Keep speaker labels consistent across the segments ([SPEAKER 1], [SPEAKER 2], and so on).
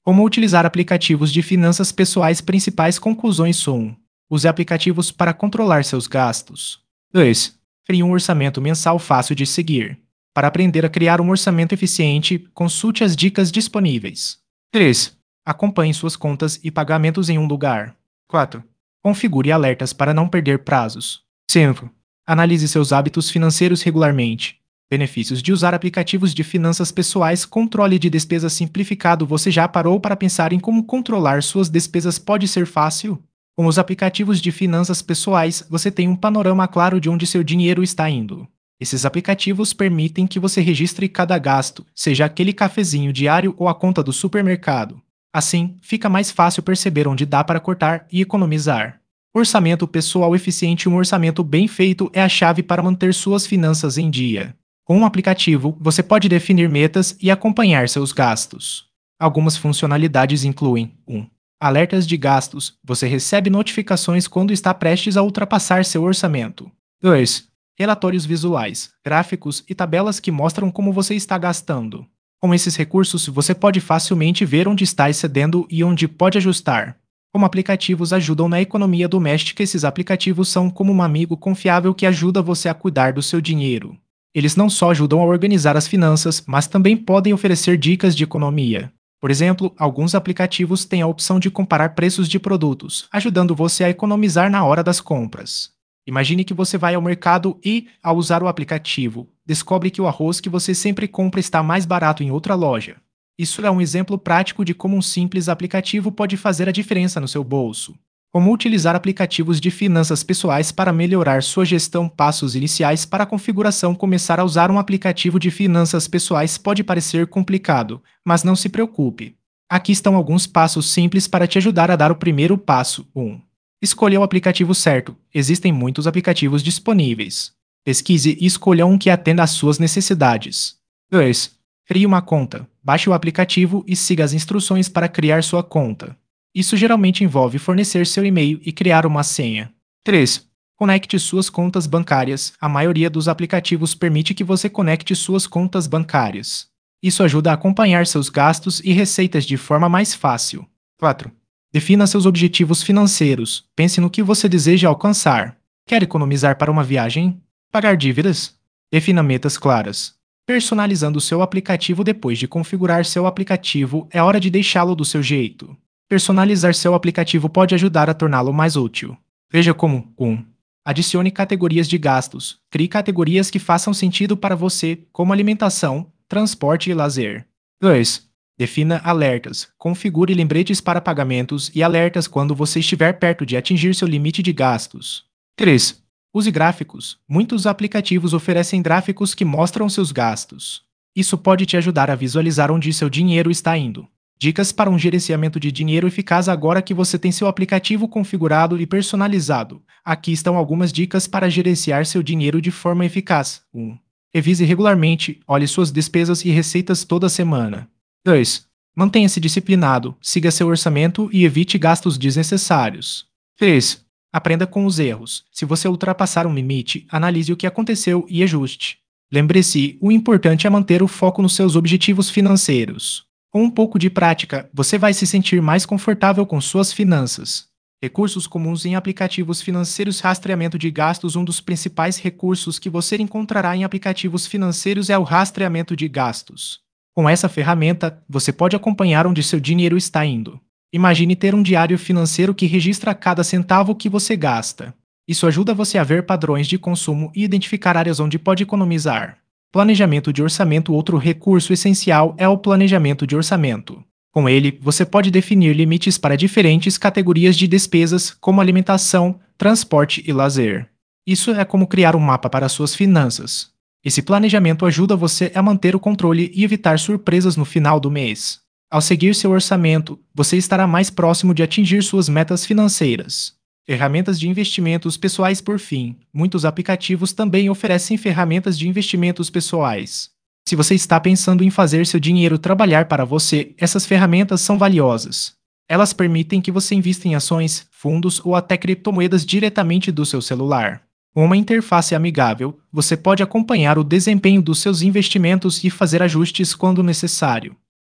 [SPEAKER 1] Como utilizar aplicativos de finanças pessoais. Principais conclusões: 1. Use aplicativos para controlar seus gastos. 2. Crie um orçamento mensal fácil de seguir. Para aprender a criar um orçamento eficiente, consulte as dicas disponíveis. 3. Acompanhe suas contas e pagamentos em um lugar. 4. Configure alertas para não perder prazos. 5. Analise seus hábitos financeiros regularmente. Benefícios de usar aplicativos de finanças pessoais. Controle de despesas simplificado. Você já parou para pensar em como controlar suas despesas pode ser fácil? Com os aplicativos de finanças pessoais, você tem um panorama claro de onde seu dinheiro está indo. Esses aplicativos permitem que você registre cada gasto, seja aquele cafezinho diário ou a conta do supermercado. Assim, fica mais fácil perceber onde dá para cortar e economizar. Orçamento pessoal eficiente. Um orçamento bem feito é a chave para manter suas finanças em dia. Com um aplicativo, você pode definir metas e acompanhar seus gastos. Algumas funcionalidades incluem: 1. Alertas de gastos. Você recebe notificações quando está prestes a ultrapassar seu orçamento. 2. Relatórios visuais, gráficos e tabelas que mostram como você está gastando. Com esses recursos, você pode facilmente ver onde está excedendo e onde pode ajustar. Como aplicativos ajudam na economia doméstica. Esses aplicativos são como um amigo confiável que ajuda você a cuidar do seu dinheiro. Eles não só ajudam a organizar as finanças, mas também podem oferecer dicas de economia. Por exemplo, alguns aplicativos têm a opção de comparar preços de produtos, ajudando você a economizar na hora das compras. Imagine que você vai ao mercado e, ao usar o aplicativo, descobre que o arroz que você sempre compra está mais barato em outra loja. Isso é um exemplo prático de como um simples aplicativo pode fazer a diferença no seu bolso. Como utilizar aplicativos de finanças pessoais para melhorar sua gestão. Passos iniciais para a configuração. Começar a usar um aplicativo de finanças pessoais pode parecer complicado, mas não se preocupe. Aqui estão alguns passos simples para te ajudar a dar o primeiro passo. 1. Escolha o aplicativo certo. Existem muitos aplicativos disponíveis. Pesquise e escolha um que atenda às suas necessidades. 2. Crie uma conta. Baixe o aplicativo e siga as instruções para criar sua conta. Isso geralmente envolve fornecer seu e-mail e criar uma senha. 3. Conecte suas contas bancárias. A maioria dos aplicativos permite que você conecte suas contas bancárias. Isso ajuda a acompanhar seus gastos e receitas de forma mais fácil. 4. Defina seus objetivos financeiros. Pense no que você deseja alcançar. Quer economizar para uma viagem? Pagar dívidas? Defina metas claras. Personalizando seu aplicativo. Depois de configurar seu aplicativo, é hora de deixá-lo do seu jeito. Personalizar seu aplicativo pode ajudar a torná-lo mais útil. Veja como: 1. Adicione categorias de gastos. Crie categorias que façam sentido para você, como alimentação, transporte e lazer. 2. Defina alertas. Configure lembretes para pagamentos e alertas quando você estiver perto de atingir seu limite de gastos. 3. Use gráficos. Muitos aplicativos oferecem gráficos que mostram seus gastos. Isso pode te ajudar a visualizar onde seu dinheiro está indo. Dicas para um gerenciamento de dinheiro eficaz. Agora que você tem seu aplicativo configurado e personalizado, aqui estão algumas dicas para gerenciar seu dinheiro de forma eficaz. 1. Revise regularmente. Olhe suas despesas e receitas toda semana. 2. Mantenha-se disciplinado. Siga seu orçamento e evite gastos desnecessários. 3. Aprenda com os erros. Se você ultrapassar um limite, analise o que aconteceu e ajuste. Lembre-se, o importante é manter o foco nos seus objetivos financeiros. Com um pouco de prática, você vai se sentir mais confortável com suas finanças. Recursos comuns em aplicativos financeiros. Rastreamento de gastos. Um dos principais recursos que você encontrará em aplicativos financeiros é o rastreamento de gastos. Com essa ferramenta, você pode acompanhar onde seu dinheiro está indo. Imagine ter um diário financeiro que registra cada centavo que você gasta. Isso ajuda você a ver padrões de consumo e identificar áreas onde pode economizar. Planejamento de orçamento. Outro recurso essencial é o planejamento de orçamento. Com ele, você pode definir limites para diferentes categorias de despesas, como alimentação, transporte e lazer. Isso é como criar um mapa para suas finanças. Esse planejamento ajuda você a manter o controle e evitar surpresas no final do mês. Ao seguir seu orçamento, você estará mais próximo de atingir suas metas financeiras. Ferramentas de investimentos pessoais. Por fim, muitos aplicativos também oferecem ferramentas de investimentos pessoais. Se você está pensando em fazer seu dinheiro trabalhar para você, essas ferramentas são valiosas. Elas permitem que você invista em ações, fundos ou até criptomoedas diretamente do seu celular. Com uma interface amigável, você pode acompanhar o desempenho dos seus investimentos e fazer ajustes quando necessário.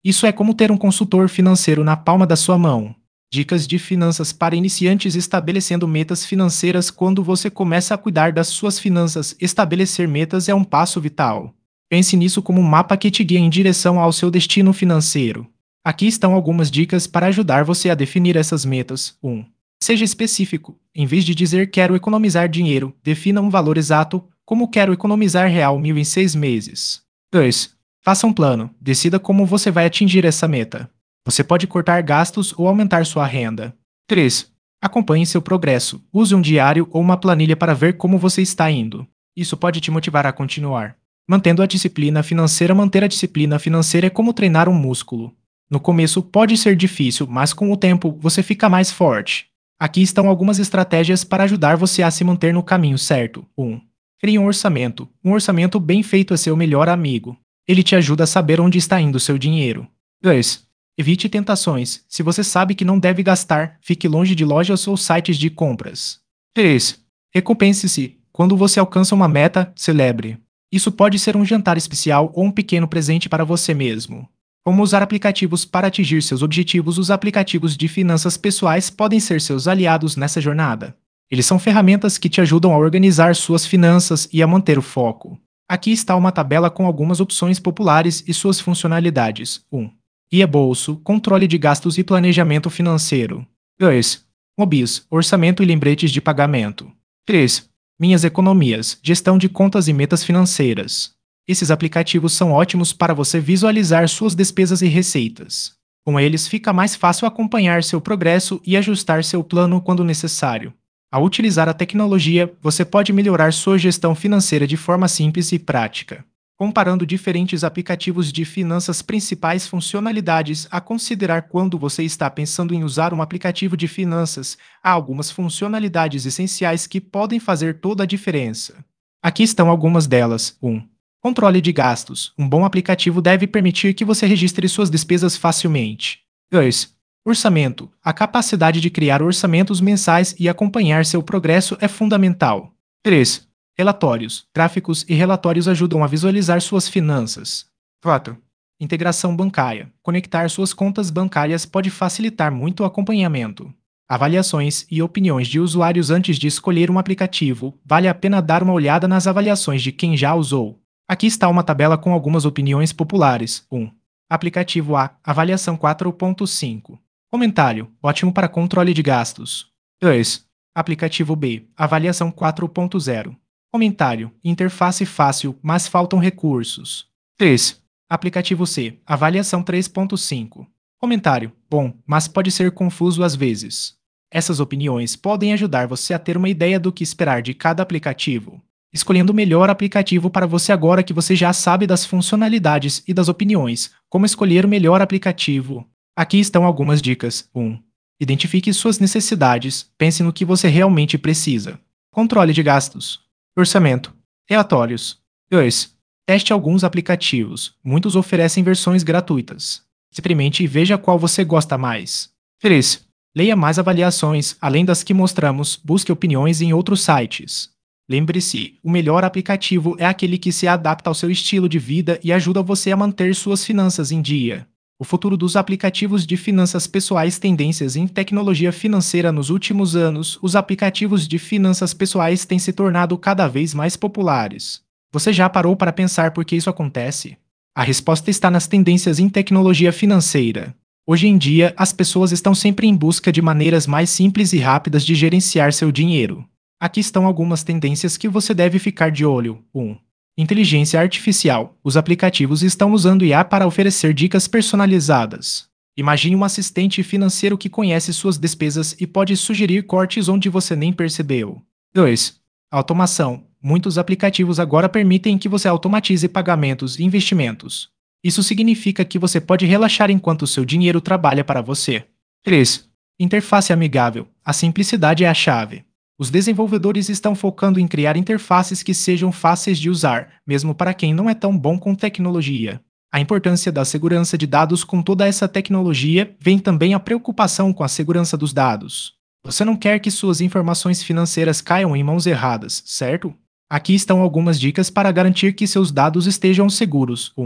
[SPEAKER 1] Isso é como ter um consultor financeiro na palma da sua mão. Dicas de finanças para iniciantes estabelecendo metas financeiras. Quando você começa a cuidar das suas finanças, estabelecer metas é um passo vital. Pense nisso como um mapa que te guia em direção ao seu destino financeiro. Aqui estão algumas dicas para ajudar você a definir essas metas. 1. Seja específico. Em vez de dizer quero economizar dinheiro, defina um valor exato, como quero economizar R$ 1.000 em 6 meses. 2. Faça um plano. Decida como você vai atingir essa meta. Você pode cortar gastos ou aumentar sua renda. 3. Acompanhe seu progresso. Use um diário ou uma planilha para ver como você está indo. Isso pode te motivar a continuar. Mantendo a disciplina financeira. Manter a disciplina financeira é como treinar um músculo. No começo pode ser difícil, mas com o tempo você fica mais forte. Aqui estão algumas estratégias para ajudar você a se manter no caminho certo. 1. Crie um orçamento. Um orçamento bem feito é seu melhor amigo. Ele te ajuda a saber onde está indo o seu dinheiro. 2. Evite tentações. Se você sabe que não deve gastar, fique longe de lojas ou sites de compras. 3. Recompense-se. Quando você alcança uma meta, celebre. Isso pode ser um jantar especial ou um pequeno presente para você mesmo. Como usar aplicativos para atingir seus objetivos. Os aplicativos de finanças pessoais podem ser seus aliados nessa jornada. Eles são ferramentas que te ajudam a organizar suas finanças e a manter o foco. Aqui está uma tabela com algumas opções populares e suas funcionalidades. 1. Guia bolso, controle de gastos e planejamento financeiro. 2. Mobis, orçamento e lembretes de pagamento. 3. Minhas economias, gestão de contas e metas financeiras. Esses aplicativos são ótimos para você visualizar suas despesas e receitas. Com eles fica mais fácil acompanhar seu progresso e ajustar seu plano quando necessário. Ao utilizar a tecnologia, você pode melhorar sua gestão financeira de forma simples e prática. Comparando diferentes aplicativos de finanças. Principais funcionalidades a considerar quando você está pensando em usar um aplicativo de finanças. Há algumas funcionalidades essenciais que podem fazer toda a diferença. Aqui estão algumas delas. 1. Controle de gastos. Um bom aplicativo deve permitir que você registre suas despesas facilmente. 2. Orçamento. A capacidade de criar orçamentos mensais e acompanhar seu progresso é fundamental. 3. Relatórios. Gráficos e relatórios ajudam a visualizar suas finanças. 4. Integração bancária. Conectar suas contas bancárias pode facilitar muito o acompanhamento. Avaliações e opiniões de usuários. Antes de escolher um aplicativo, vale a pena dar uma olhada nas avaliações de quem já usou. Aqui está uma tabela com algumas opiniões populares. 1. Aplicativo A. Avaliação 4.5. Comentário. Ótimo para controle de gastos. 2. Aplicativo B. Avaliação 4.0. Comentário. Interface fácil, mas faltam recursos. 3. Aplicativo C. Avaliação 3.5. Comentário. Bom, mas pode ser confuso às vezes. Essas opiniões podem ajudar você a ter uma ideia do que esperar de cada aplicativo, escolhendo o melhor aplicativo para você. Agora que você já sabe das funcionalidades e das opiniões, como escolher o melhor aplicativo. Aqui estão algumas dicas. 1. Identifique suas necessidades. Pense no que você realmente precisa. Controle de gastos. Orçamento. Relatórios. 2. Teste alguns aplicativos. Muitos oferecem versões gratuitas. Experimente e veja qual você gosta mais. 3. Leia mais avaliações, além das que mostramos. Busque opiniões em outros sites. Lembre-se, o melhor aplicativo é aquele que se adapta ao seu estilo de vida e ajuda você a manter suas finanças em dia. O futuro dos aplicativos de finanças pessoais. Tendências em tecnologia financeira. Nos últimos anos, os aplicativos de finanças pessoais têm se tornado cada vez mais populares. Você já parou para pensar por que isso acontece? A resposta está nas tendências em tecnologia financeira. Hoje em dia, as pessoas estão sempre em busca de maneiras mais simples e rápidas de gerenciar seu dinheiro. Aqui estão algumas tendências que você deve ficar de olho. 1. Inteligência artificial. Os aplicativos estão usando IA para oferecer dicas personalizadas. Imagine um assistente financeiro que conhece suas despesas e pode sugerir cortes onde você nem percebeu. 2. Automação. Muitos aplicativos agora permitem que você automatize pagamentos e investimentos. Isso significa que você pode relaxar enquanto seu dinheiro trabalha para você. 3. Interface amigável. A simplicidade é a chave. Os desenvolvedores estão focando em criar interfaces que sejam fáceis de usar, mesmo para quem não é tão bom com tecnologia. A importância da segurança de dados. Com toda essa tecnologia, vem também a preocupação com a segurança dos dados. Você não quer que suas informações financeiras caiam em mãos erradas, certo? Aqui estão algumas dicas para garantir que seus dados estejam seguros. 1.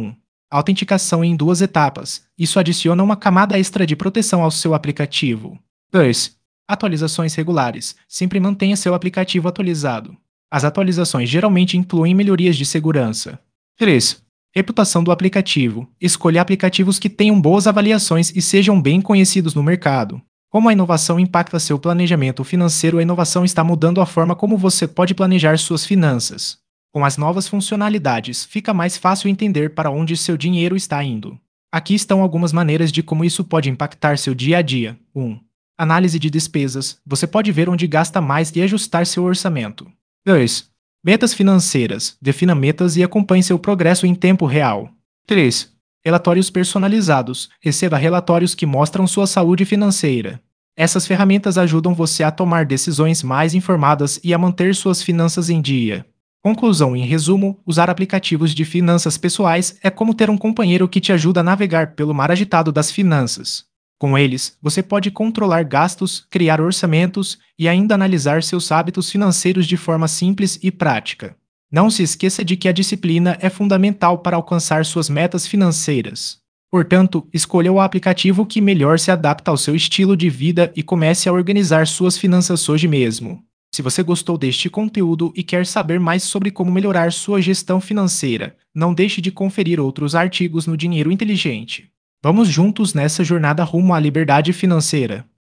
[SPEAKER 1] Autenticação em 2 etapas. Isso adiciona uma camada extra de proteção ao seu aplicativo. 2. Atualizações regulares. Sempre mantenha seu aplicativo atualizado. As atualizações geralmente incluem melhorias de segurança. 3. Reputação do aplicativo. Escolha aplicativos que tenham boas avaliações e sejam bem conhecidos no mercado. Como a inovação impacta seu planejamento financeiro, a inovação está mudando a forma como você pode planejar suas finanças. Com as novas funcionalidades, fica mais fácil entender para onde seu dinheiro está indo. Aqui estão algumas maneiras de como isso pode impactar seu dia a dia. 1. Análise de despesas. Você pode ver onde gasta mais e ajustar seu orçamento. 2. Metas financeiras. Defina metas e acompanhe seu progresso em tempo real. 3. Relatórios personalizados. Receba relatórios que mostram sua saúde financeira. Essas ferramentas ajudam você a tomar decisões mais informadas e a manter suas finanças em dia. Conclusão: em resumo, usar aplicativos de finanças pessoais é como ter um companheiro que te ajuda a navegar pelo mar agitado das finanças. Com eles, você pode controlar gastos, criar orçamentos e ainda analisar seus hábitos financeiros de forma simples e prática. Não se esqueça de que a disciplina é fundamental para alcançar suas metas financeiras. Portanto, escolha o aplicativo que melhor se adapta ao seu estilo de vida e comece a organizar suas finanças hoje mesmo. Se você gostou deste conteúdo e quer saber mais sobre como melhorar sua gestão financeira, não deixe de conferir outros artigos no Dinheiro Inteligente. Vamos juntos nessa jornada rumo à liberdade financeira.